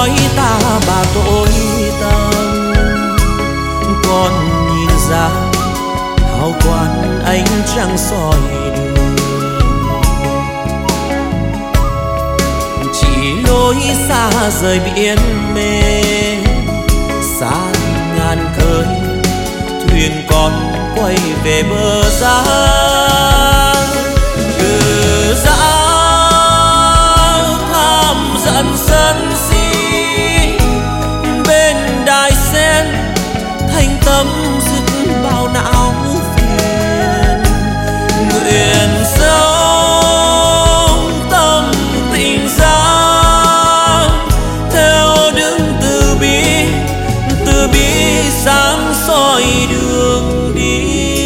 cõi ta bà tối tăm, con nhìn ra hào quang ánh trăng soi đường, chỉ lối xa rời biển mê xa ngàn khơi, thuyền con quay về bờ giá. Từ giá thăm dần sân si bên đài sen, thanh tâm dứt bao não phiền, nguyện sống tâm tình giá theo đứng từ bi sáng soi đường đi.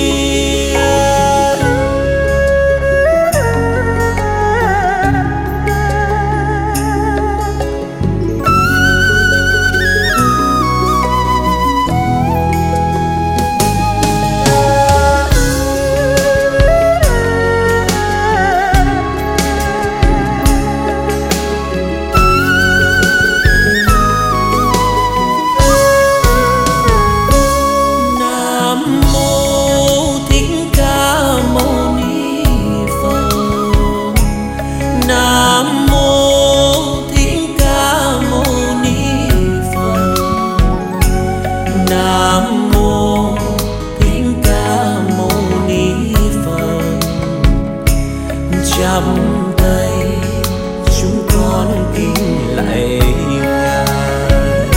Chắp tay chúng con kính lạy Ngài.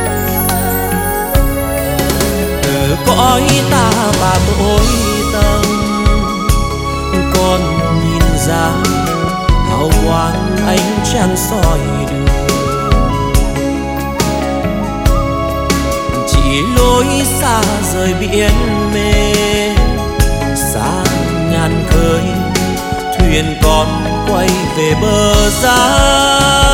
Từ cõi ta bà tối tăm, con nhìn ra hào quang ánh trăng soi đường, chỉ lối xa rời biển mê xa ngàn khơi, thuyền con quay về bờ giá.